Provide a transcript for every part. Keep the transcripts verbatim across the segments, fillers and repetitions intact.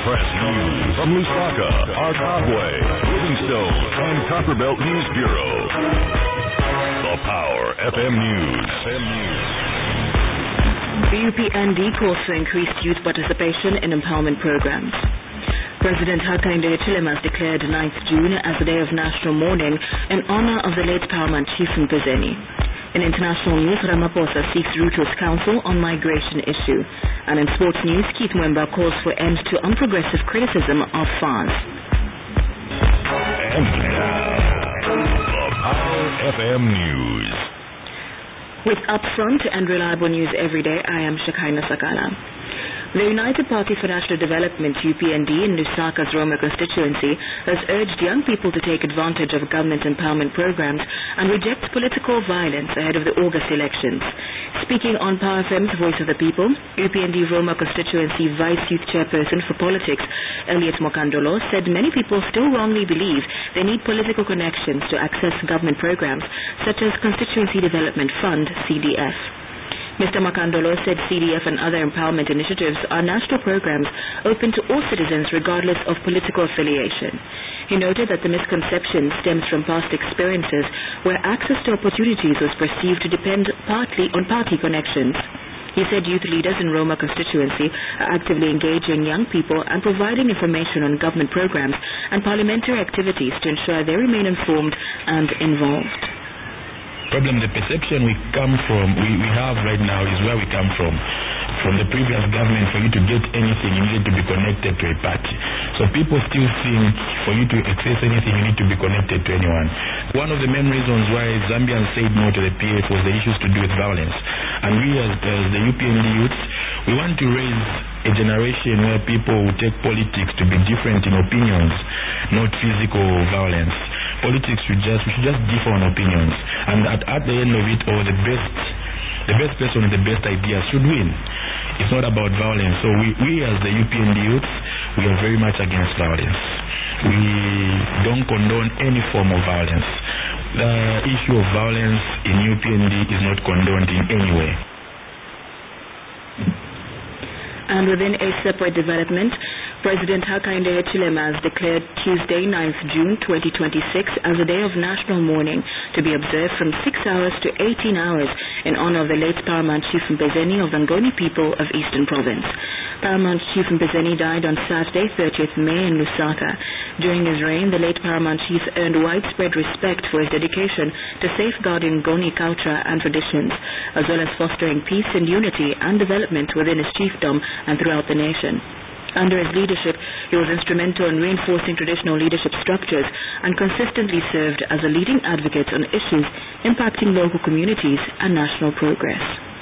Press News from Lusaka, Arkabwe, Livingstone, and Copperbelt News Bureau. The Power F M News. F M News. The U P N D calls for increased youth participation in empowerment programs. President Hakainde Hichilema has declared ninth June as the day of national mourning in honor of the late paramount chief Mpezeni. In international news, Ramaphosa seeks Ruto's counsel on migration issue. And in sports news, Keith Mwemba calls for end to unprogressive criticism of F A S. And now, the Power F M News. With upfront and reliable news every day, I am Shakaina Sakala. The United Party for National Development, U P N D, in Lusaka's Roma constituency has urged young people to take advantage of government empowerment programs and reject political violence ahead of the August elections. Speaking on Power F M's Voice of the People, U P N D Roma constituency Vice Youth Chairperson for Politics, Elliot Mokandolo, said many people still wrongly believe they need political connections to access government programs such as Constituency Development Fund, C D F. Mister Makandolo said C D F and other empowerment initiatives are national programs open to all citizens regardless of political affiliation. He noted that the misconception stems from past experiences where access to opportunities was perceived to depend partly on party connections. He said youth leaders in Roma constituency are actively engaging young people and providing information on government programs and parliamentary activities to ensure they remain informed and involved. Problem, the perception we come from, we, we have right now is where we come from. From the previous government, for you to get anything, you need to be connected to a party. So people still think for you to access anything, you need to be connected to anyone. One of the main reasons why Zambians said no to the P F was the issues to do with violence. And we as, as the U P N D youths, we want to raise a generation where people will take politics to be different in opinions, not physical violence. Politics should just, we should just differ on opinions. And at, at the end of it all, the best the best person with the best ideas should win. It's not about violence. So we, we as the U P N D youths, we are very much against violence. We don't condone any form of violence. The issue of violence in U P N D is not condoned in any way. And within a separate development, President Hakainde Hichilema has declared Tuesday, ninth June twenty twenty-six as a day of national mourning to be observed from six hours to eighteen hours in honor of the late Paramount Chief Mpezeni of the Ngoni people of Eastern Province. Paramount Chief Mpezeni died on Saturday, thirtieth May in Lusaka. During his reign, the late Paramount Chief earned widespread respect for his dedication to safeguarding Ngoni culture and traditions, as well as fostering peace and unity and development within his chiefdom and throughout the nation. Under his leadership, he was instrumental in reinforcing traditional leadership structures and consistently served as a leading advocate on issues impacting local communities and national progress.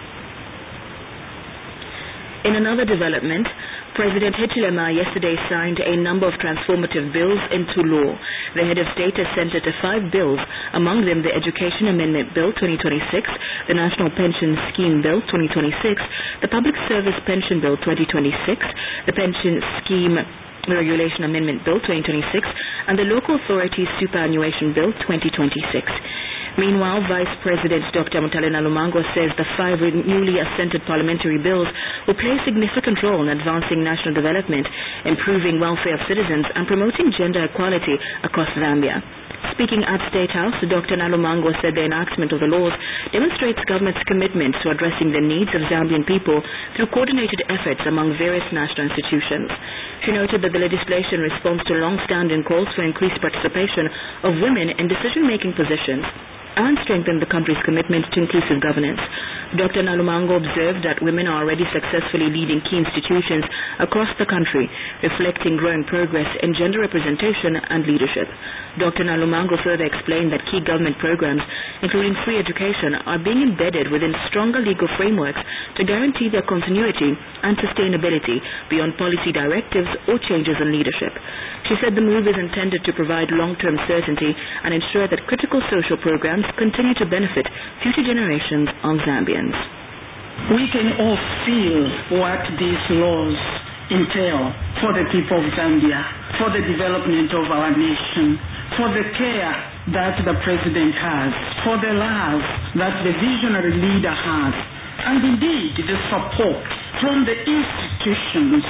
In another development, President Hichilema yesterday signed a number of transformative bills into law. The head of state has sent it to five bills, among them the Education Amendment Bill twenty twenty-six, the National Pension Scheme Bill twenty twenty-six, the Public Service Pension Bill twenty twenty-six, the Pension Scheme Regulation Amendment Bill twenty twenty-six, and the Local Authorities Superannuation Bill twenty twenty-six. Meanwhile, Vice President Doctor Mutale Nalumango says the five newly assented parliamentary bills will play a significant role in advancing national development, improving welfare of citizens, and promoting gender equality across Zambia. Speaking at State House, Doctor Nalumango said the enactment of the laws demonstrates government's commitment to addressing the needs of Zambian people through coordinated efforts among various national institutions. She noted that the legislation responds to long-standing calls for increased participation of women in decision-making positions and strengthen the country's commitment to inclusive governance. Doctor Nalumango observed that women are already successfully leading key institutions across the country, reflecting growing progress in gender representation and leadership. Doctor Nalumango further explained that key government programs, including free education, are being embedded within stronger legal frameworks to guarantee their continuity and sustainability beyond policy directives or changes in leadership. She said the move is intended to provide long-term certainty and ensure that critical social programs continue to benefit future generations of Zambians. We can all feel what these laws entail for the people of Zambia, for the development of our nation, for the care that the president has, for the love that the visionary leader has, and indeed the support from the institutions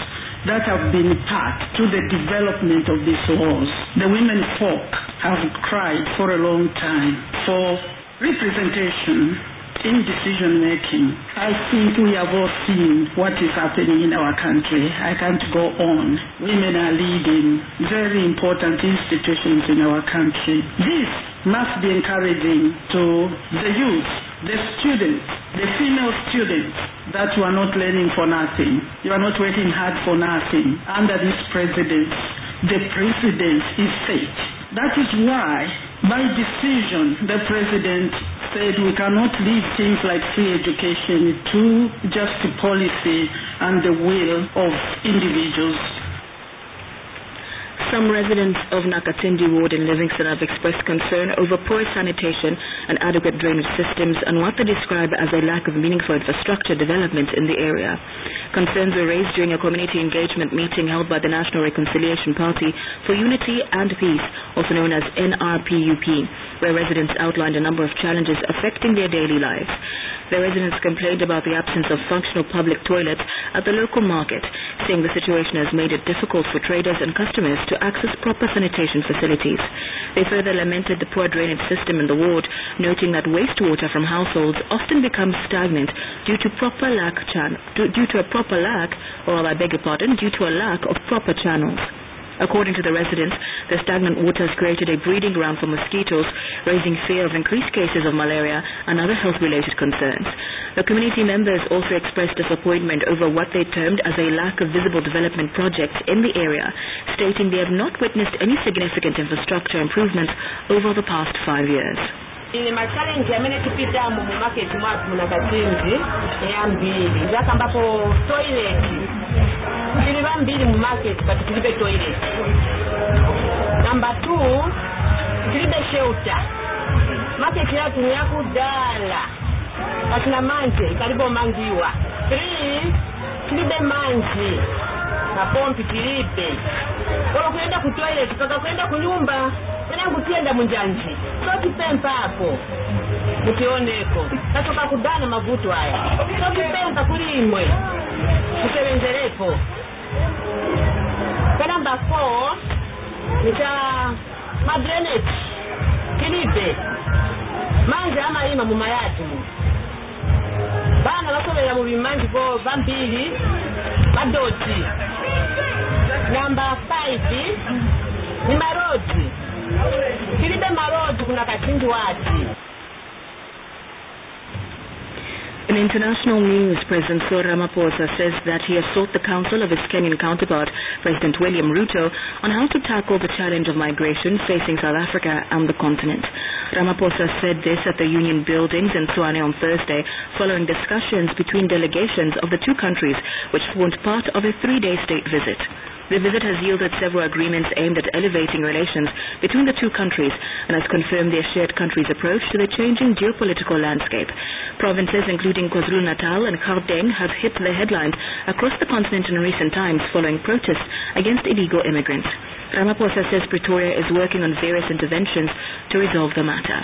that have been part to the development of these laws. The women folk have cried for a long time for representation in decision making. I think we have all seen what is happening in our country. I can't go on. Women are leading very important institutions in our country. This must be encouraging to the youth, the students, the female students, that you are not learning for nothing. You are not working hard for nothing. Under this president, the precedent is set. That is why, by decision, the president said we cannot leave things like free education to just policy and the will of individuals. Some residents of Nakatindi Ward in Livingston have expressed concern over poor sanitation and adequate drainage systems and what they describe as a lack of meaningful infrastructure development in the area. Concerns were raised during a community engagement meeting held by the National Reconciliation Party for Unity and Peace, also known as N R P U P, where residents outlined a number of challenges affecting their daily lives. The residents complained about the absence of functional public toilets at the local market, saying the situation has made it difficult for traders and customers to access proper sanitation facilities. They further lamented the poor drainage system in the ward, noting that wastewater from households often becomes stagnant due to proper lack chan- due to a proper lack, or I beg your pardon, due to a lack of proper channels. According to the residents, the stagnant water has created a breeding ground for mosquitoes, raising fear of increased cases of malaria and other health-related concerns. The community members also expressed disappointment over what they termed as a lack of visible development projects in the area, stating they have not witnessed any significant infrastructure improvements over the past five years. Ile machallenge amene tupita mu market mwatu muna katinzi ya mbili zaka ambapo toilet tiliba mbili mu market but tilibe toilet. Number two, tilibe shelter. Market ya tunya kudala katina manje karibu manjiwa. Three, tilibe manje na pompi tilibe. Kwa kwenda ku toilet toka kwenda kunyumba tena kutienda munjanji. Soki pempa hapo. Mukioneko. Katoka kudana mavuto haya. Soki pempa kulimwe. Kusebenzerepo. Number four, nika madrenage. Kilipe. Manja ama ima mumayatu. Bana basobera mu bimanji bo bambili madoti. Number five, ni marodi. Kilibe marodi kuna katingi wati. In international news, President Cyril Ramaphosa says that he has sought the counsel of his Kenyan counterpart, President William Ruto, on how to tackle the challenge of migration facing South Africa and the continent. Ramaphosa said this at the Union Buildings in Tshwane on Thursday, following discussions between delegations of the two countries, which formed part of a three-day state visit. The visit has yielded several agreements aimed at elevating relations between the two countries and has confirmed their shared country's approach to the changing geopolitical landscape. Provinces including KwaZulu-Natal and Gauteng have hit the headlines across the continent in recent times following protests against illegal immigrants. Ramaphosa says Pretoria is working on various interventions to resolve the matter.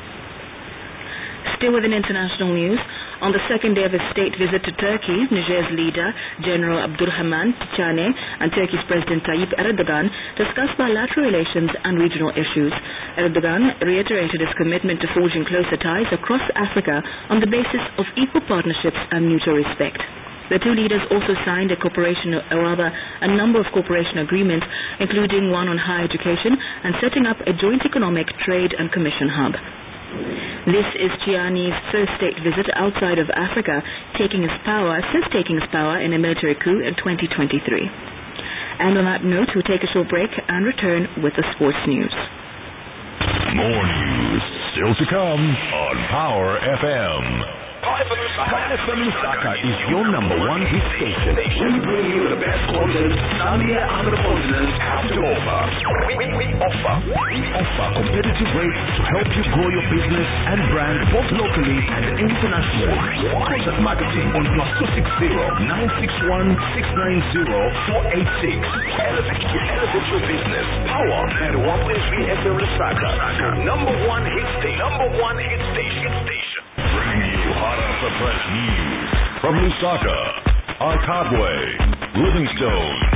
Still within international news, on the second day of his state visit to Turkey, Niger's leader, General Abdurrahman Tichane, and Turkey's President Tayyip Erdogan discussed bilateral relations and regional issues. Erdogan reiterated his commitment to forging closer ties across Africa on the basis of equal partnerships and mutual respect. The two leaders also signed a cooperation, or rather a number of cooperation agreements, including one on higher education and setting up a joint economic, trade and commission hub. This is Tiane's first state visit outside of Africa, taking his power since taking his power in a military coup in twenty twenty-three. And on that note, we'll take a short break and return with the sports news. More news still to come on Power F M. Power F M Lusaka is your number one hit station. We bring you the best content Zambia and the continent have to offer. We, we, we offer we offer competitive rates to help you grow your business and brand both locally and internationally. Contact marketing on plus two six zero nine six one six nine zero four eight six. Elevate, elevate your business. Power at one point three F M Lusaka. Number one hit station. Number one hit station. Station. Bringing you hot off the press news from Lusaka, Arkabwe, Livingstone,